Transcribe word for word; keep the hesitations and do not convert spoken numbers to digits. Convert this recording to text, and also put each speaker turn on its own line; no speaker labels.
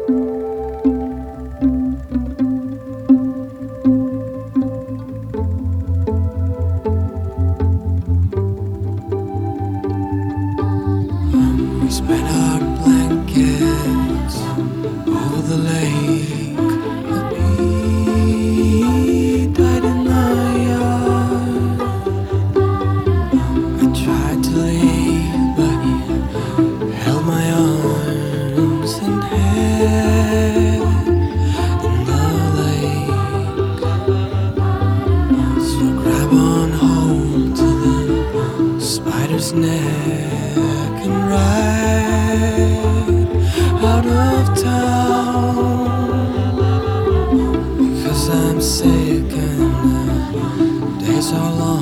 We spread our blankets over the lake. The bee died in the yard. I tried to leave, but you held my arms and head in the lake. So grab on hold to the spider's neck and ride out of town, because I'm sick and the days are long.